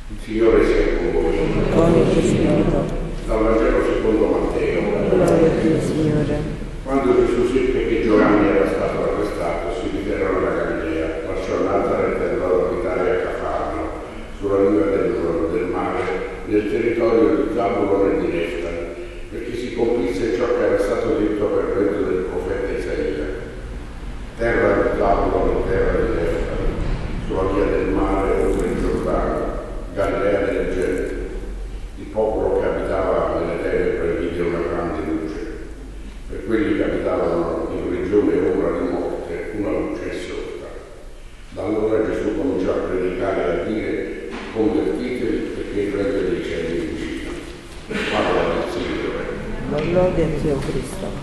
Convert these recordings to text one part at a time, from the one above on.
Il Signore sia con voi. Con il tuo spirito. Dal Vangelo secondo Matteo. Gloria a te, Signore. Quando Gesù seppe che Giovanni era stato arrestato, si ritirò alla Galilea, lasciò Nazareth e andò ad abitare a Cafarno, sulla riva del mare, nel territorio di Zabulon e di Neftali, perché si compisse ciò che era stato detto per mezzo del profeta Isaia. Terra di Zabulon e terra di Neftali, sulla via del mare oltre il Giordano, Galilea delle genti. Il popolo che abitava nelle tenebre vide una grande luce. Per quelli che abitavano in regione ombra di morte, una luce è sorta. Da allora Gesù cominciò a predicare e a dire: convertitevi perché il regno dei cieli è vicino. Parola del Signore. Gloria a te, Cristo.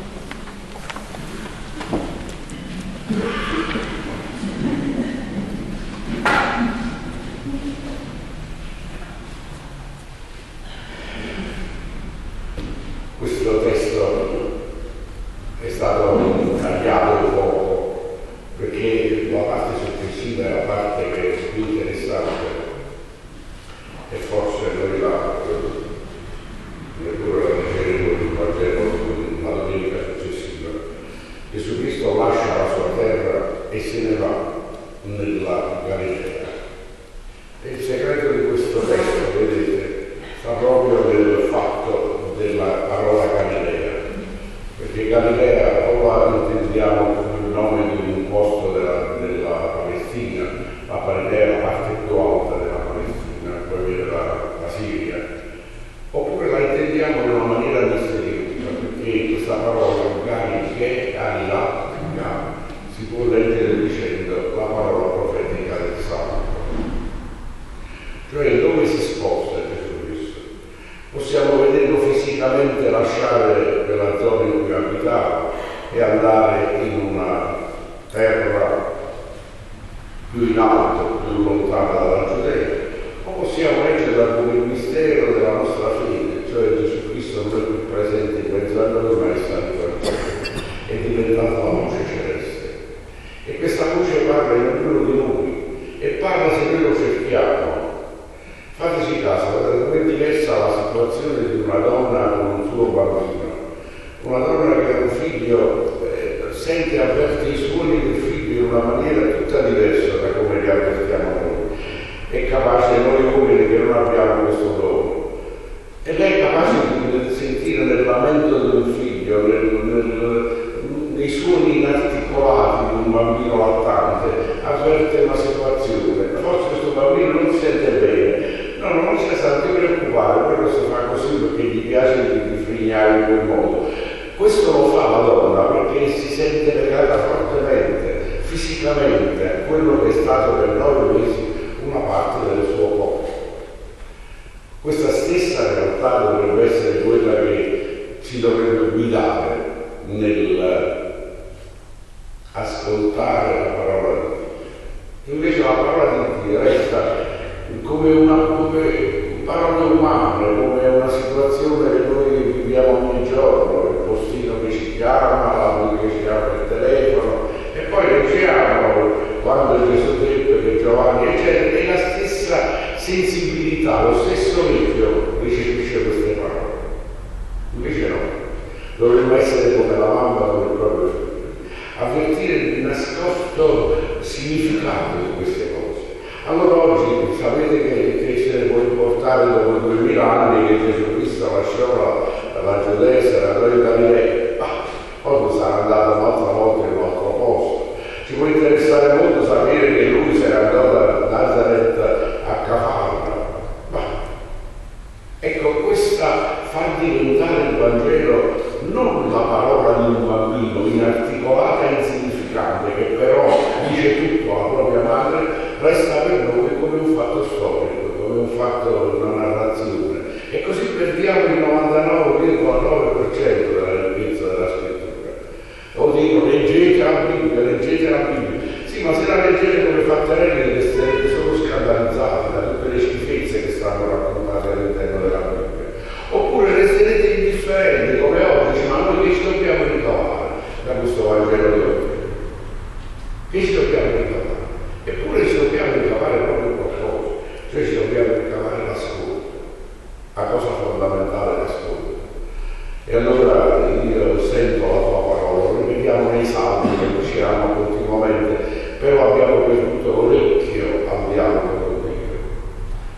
Questo testo è stato tagliato un poco perché la parte successiva è la parte che è più interessante e forse noi neppure la leggeremo il Vangelo la domenica successiva. Gesù Cristo lascia la sua terra e se ne va nella Galilea. E il segreto di questo testo, vedete, sta proprio nel fatto della parola Galilea, perché Galilea o la intendiamo come il nome di un posto della Palestina, la Galilea è la parte più alta della Palestina, poi viene la Siria, oppure la intendiamo in una maniera misteriosa, perché questa parola Galilea si può leggere dicendo la parola profetica del Santo, cioè dove si sposta Gesù Cristo. Possiamo vederlo fisicamente lasciare quella zona in cui abitava e andare in una terra più in alto, più lontana dalla Giudea, o possiamo leggerla come il mistero della nostra fede, cioè Gesù Cristo non è più presente in mezzo a noi, ma è stato è diventato la luce celeste. E questa luce parla in ognuno di noi e parla se noi lo cerchiamo. Fateci caso, guardate com'è diversa la situazione di una donna con un suo bambino. Una donna che ha un figlio sente e avverte i suoni del figlio in una maniera tutta diversa da come li avvertiamo noi. È capace noi uomini che non abbiamo questo dono. E lei è capace di sentire nel lamento di un figlio, nei suoni inarticolati di un bambino lattante, avverte una situazione. Forse questo bambino non si sente bene. No, non si sta preoccupare, quello si fa così perché gli piace di frignare in quel modo. Questo lo fa la donna perché si sente legata fortemente, fisicamente, a quello che è stato per 9 mesi una parte del suo corpo. Questa stessa realtà dovrebbe essere quella che ci dovrebbe guidare nel ascoltare la parola di Dio. Invece la parola di Dio resta come parole umane, come una situazione che noi viviamo ogni giorno, il postino che ci chiama, la che ci apre il telefono, e poi leggiamo quando Gesù detto che Giovanni, eccetera, è la stessa sensibilità, lo stesso orecchio recepisce queste parole. Invece no, dovremmo essere come la mamma con il proprio figlio, avvertire il nascosto significato di queste cose. Allora oggi sapete che se ne può importare dopo 2000 anni che Gesù Cristo lasciò la Giudea e se ne andò in Galilea, poi sarà andato un'altra volta in un altro posto. Ci può interessare molto sapere che lui se ne andò da Nazareth a Cafarno. Ecco, questa fa diventare il Vangelo non la parola di un bambino inarticolata e insignificante che però dice tutto alla propria madre, resta per noi come un fatto storico, come un fatto, una narrazione. E così perdiamo il 99,9% della ricchezza della scrittura. O dico, leggete la Bibbia, leggete la Bibbia. Sì, ma se la leggete come fatterelli resterete solo scandalizzati da tutte le schifezze che stanno raccontate all'interno della Bibbia. Oppure resterete indifferenti come oggi, ma noi che ci dobbiamo ricavare da questo Vangelo di oggi? Che ci dobbiamo ricavare? Eppure ci dobbiamo ricavare proprio qualcosa, cioè ci dobbiamo ricavare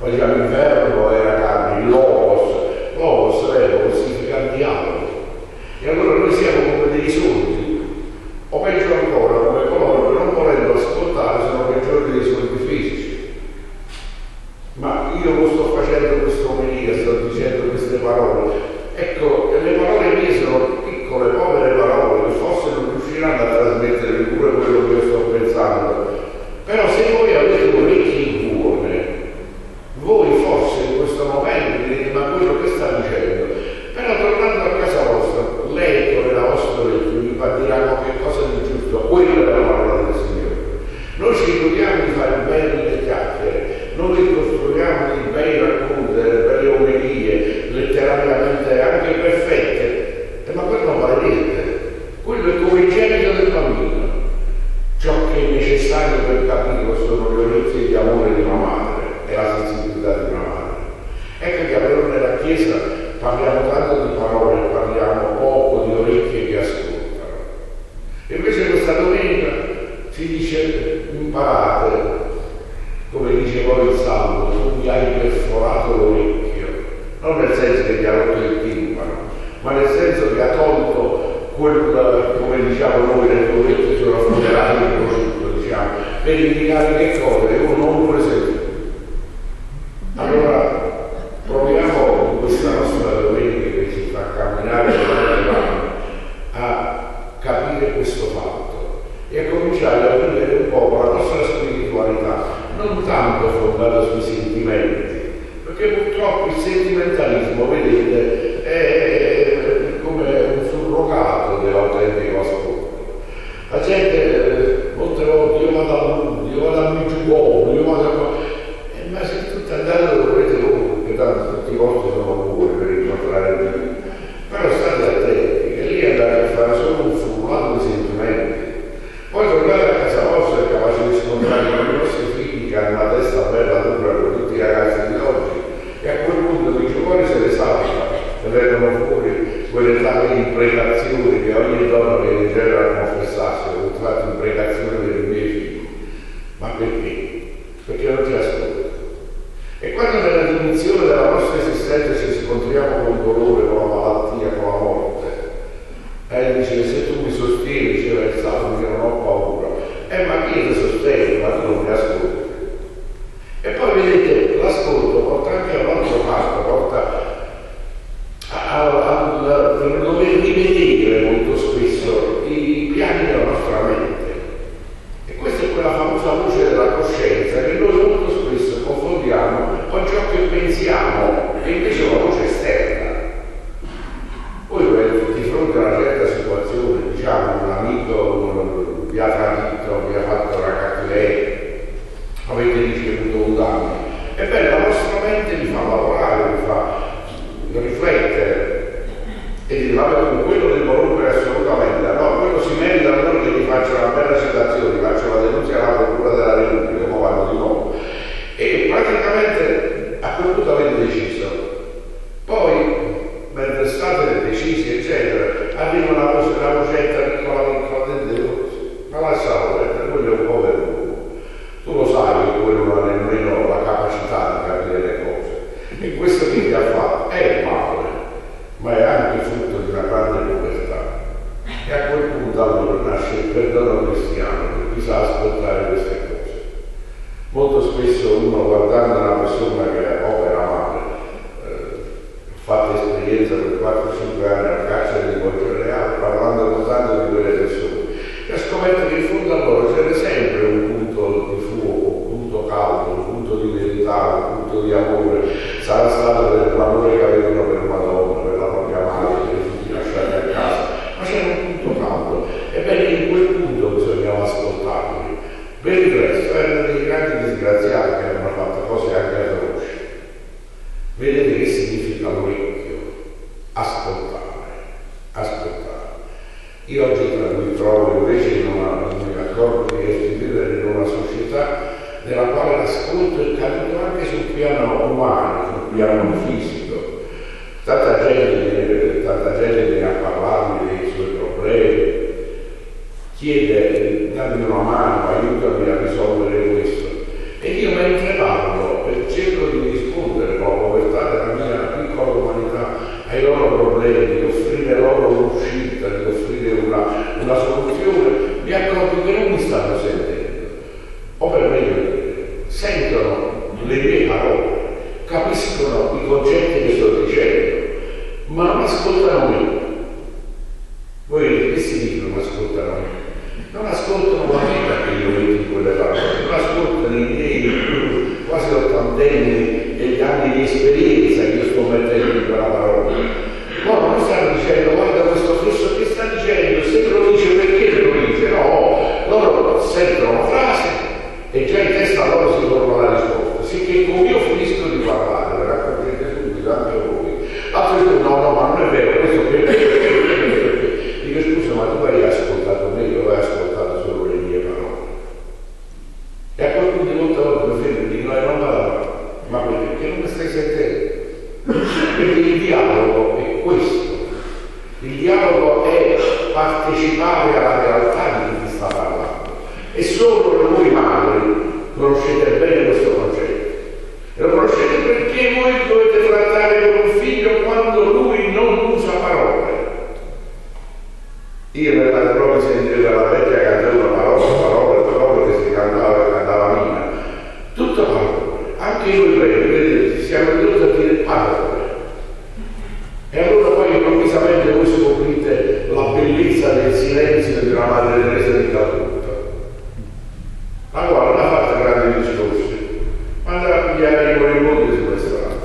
poi diciamo il verbo era carne, il logos verbo significa dialogo. E allora noi siamo come dei sordi, o peggio ancora come coloro che non volendo ascoltare sono peggiori dei sordi fisici. Ma io lo sto facendo questa omelia, sto dicendo queste parole, ecco, le parole mie sono piccole, povere parole, che forse non riusciranno a trasmettere pure quello che io sto pensando, però se voi avete orecchie buone, voi forse in questo momento direte: ma quello che sta dicendo, però tornando a casa vostra, lei con la vostra orecchio vi dirà qualche cosa di giusto. Quella è la parola del Signore. Noi ci ricordiamo di fare bene le chiacchiere, noi ricostruiamo dei bei racconti, delle belle omelie, letterariamente anche perfette, ma quello non vale niente. Quello è come il gemito del bambino. Ciò che è necessario per capire sono le orecchie di amore di una madre e la sensibilità di una madre. Ecco che però nella Chiesa parliamo tanto di parole, parliamo poco di orecchie che ascoltano. E invece questa domenica si dice: imparate, come dice poi il Salmo, tu mi hai perforato l'orecchio, non nel senso che ti ha rotto il timpano, ma nel senso che ha tolto quel, come diciamo noi, nel orecchio sono funerali di prosciutto, diciamo, per indicare che cosa che uno non vuole sentire. Allora proviamo in questa nostra domenica che ci fa camminare a capire questo fatto e a cominciare a vivere un po' la nostra spiritualità, non tanto fondata sui sentimenti, perché purtroppo il sentimentalismo, vedete, è come un surrogato dell'autentico ascolto. La gente molte volte: io vado a Ludi, io vado a Migiuono, io vado a... ma se tutti andate lo volete voi, perché tanto tutti i vostri sono voi per incontrare Dio. Però state attenti, che lì andate a fare solo un frullato di sentimenti. Poi tornate a casa vostra e capace di scontrare con i vostri figli che hanno una testa bella dura con tutti i ragazzi di oggi, e a quel punto i giovani se le salva e vengono fuori quelle tali imprecazioni che ogni donna viene in genere a confessarsi: ho fatto imprecazioni per i miei figli. Ma perché? Perché non ti ascolta. E quando nella dimensione della nostra esistenza ci scontriamo con il dolore, con la malattia, con la morte, dice: se tu mi sostieni, diceva il Salmo, che non ho paura, ma chi ti sostiene, ma tu non mi ascolti. E poi vedete, l'ascolto porta anche all'altro fatto, porta a dover rivedere molto spesso i piani della nostra mente. E questa è quella famosa voce della coscienza che noi molto spesso confondiamo con ciò che pensiamo, e invece è una voce esterna. Voi di fronte a una certa situazione, diciamo un amico vi ha tradito, vi ha fatto una cattiveria, avete ricevuto un danno, ebbene la vostra mente vi fa lavorare, vi fa riflettere e di vabbè, con quello devo rompere assolutamente, no, quello si merita non che ti faccia una bella citazione, ti faccio la denuncia alla procura della Repubblica, come vanno di nuovo. E praticamente a quel punto avete deciso. Poi, mentre state decisi, eccetera, arriva una vocetta piccola dentro: ma lascialo perdere, quello è un povero uomo. Tu lo sai che quello non ha nemmeno la capacità di capire le cose. E questo che ti ha fatto è male, ma è anche frutto di una grande povertà. E a quel punto allora nasce il perdono cristiano, che bisogna ascoltare queste cose. Molto spesso uno, guardando una persona che opera male, ho fatto esperienza per 4-5 anni al carcere di Montereale, parlando con tante di quelle persone, e ho scoperto che in fondo a loro c'era sempre un punto di fuoco, un punto caldo, un punto di verità, un punto di amore. Sarà stato l'amore che avevano per Madonna, per la propria madre, per i figli lasciati a casa, ma c'era un punto caldo. Ebbene, in quel punto bisognava ascoltarli. Per il resto erano dei grandi disgraziati che hanno fatto cose anche atroci. Vedete che significa l'orecchio? Ascoltare. Io oggi mi trovo invece mi accorgo di vivere in una società nella quale l'ascolto è caduto anche sul piano umano, sul piano fisico. Tanta gente viene a parlarmi dei suoi problemi, chiede: dammi una mano, aiutami a risolvere questo. E io mentre parlo cerco di mi stanno sentendo, o per meglio dire, sentono le mie parole, capiscono i concetti che sto dicendo, ma non ascoltano me. Voi dite, che significa non ascoltano me? Non ascoltano la vita che io metto in quelle parole, non ascoltano i miei quasi ottantenni e gli anni di esperienza che io sto mettendo in quella parola. Loro non stanno dicendo, guarda questo flusso che sta dicendo, se lo dice perché lo dice? No, loro sentono una frase e già in testa a loro si torna la risposta. Sicché come io finisco di parlare, ve racconterete subito anche voi. Altri dicono, no, ma non è vero, questo perché? Dico, scusa, ma tu hai ascoltato me, io hai ascoltato solo le mie parole. E a quel punto di volta mi fermo e dico, no, non vado, ma perché non mi stai sentendo? Perché il dialogo è questo. Il dialogo è partecipare alla realtà di chi ti sta parlando. E solo voi madri conoscete bene questo concetto. E lo conoscete perché voi dovete trattare con un figlio quando lui non usa parole. Io nella propria sentire dalla vecchia canzone parole che si cantava mia. Tutto parole. Anche noi vedete, siamo ridotti a dire parole. E allora poi improvvisamente voi scoprite la bellezza del silenzio di una Madre Teresa di Calcutta, la quale non ha fatto grandi discorsi, ma andava a pigliare i moribondi sulle strade.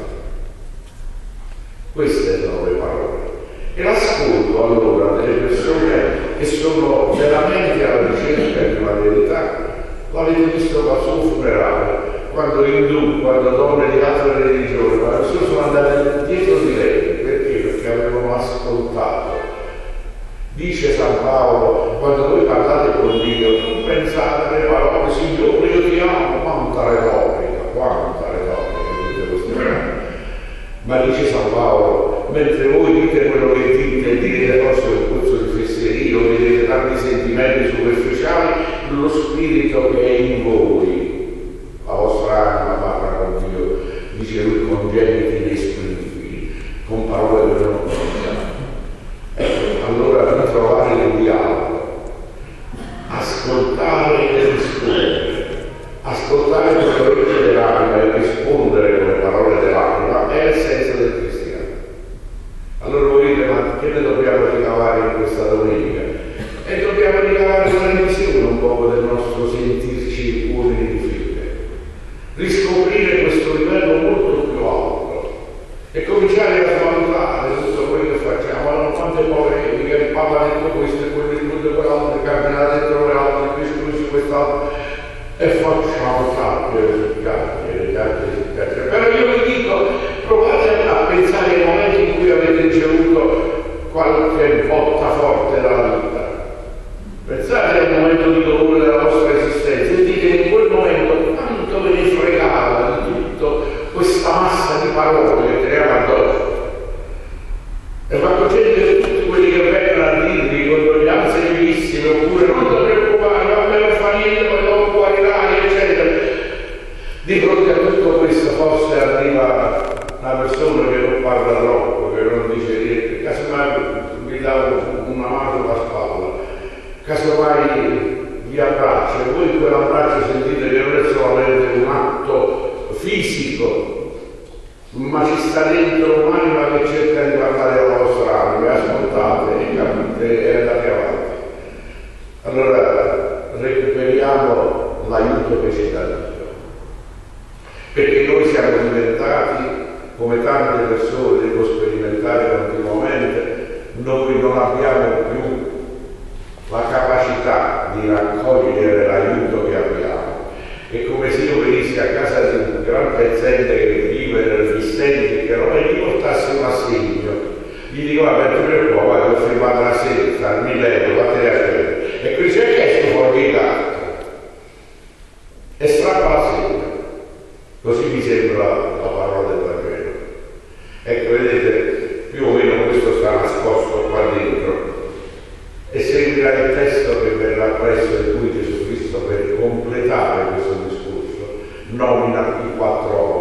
Queste sono le parole. E l'ascolto allora delle persone che sono veramente alla ricerca di una verità. L'avete visto al suo funerale, quando indù, quando donne di altre religioni, ma le persone sono andate dietro di lei. Perché avevano ascoltato. Dice San Paolo, quando voi parlate con Dio, non pensate alle parole, Signore io ti amo, quanta retorica, dite queste parole. Ma dice San Paolo, mentre voi dite quello che dite e direte forse un puzzo di fesseria, o direte tanti sentimenti superficiali, lo spirito che è in voi, la vostra anima parla con Dio, dice lui, congeniti inesprimibili, con parole che non conosciamo. Allora ritrovare il dialogo, ascoltare e rispondere, ascoltare con l'orecchio dell'anima e rispondere con le parole dell'anima è il senso del cristiano. Allora voi dite, ma che ne dobbiamo ricavare in questa domenica? E dobbiamo ricavare una visione un po' del nostro sentirci uomini di fede, riscoprire questo livello molto più alto e cominciare a svalutare tutto quello che facciamo. Allora, quante polemiche, il Papa ha detto questo e quello e quell'altro, il Cardinale ha detto quell'altro, il Vescovo su quest'altro, e facciamo chiacchiere. Però io vi dico, provate a pensare ai momenti in cui avete ricevuto qualche botta forte dalla vita. Pensate al momento di dolore della vostra esistenza e dite in quel momento quanto ve ne fregava di tutto questa massa di parole che teniamo addosso. E ma concedete che tutti quelli che vengono a dirvi condoglianze vivissime oppure non ti preoccupare, a me non fa niente, poi dopo guarirai, eccetera. Di fronte a tutto questo forse arriva una persona che non parla troppo, che non dice niente, casomai mi dà una mano sulla spalla, casomai vi abbraccia e voi in quell'abbraccio sentite che non è solamente un atto fisico, ma ci sta dentro un'anima che cerca di parlare alla vostra anima, ascoltate e capite e andate avanti. Allora recuperiamo l'aiuto che ci dà Dio, perché noi siamo diventati, come tante persone devo sperimentare continuamente, noi non abbiamo più la capacità di raccogliere l'aiuto che abbiamo. È come se io venissi a casa di un gran pezzente che vive nel Vistenti, che non gli portassi un assegno. Gli dico, vabbè, tu preoccupati, ho firmato l'assegno, al 1.000 euro, vattene a prendere. E qui c'è chiesto fuori di carta. E strappa l'assegno. Così mi sembra la parola del Vangelo. Ecco, vedete, più o meno questo sta nascosto qua dentro. E seguirà il testo che verrà presto in cui Gesù Cristo, per completare questo discorso, nomina i 4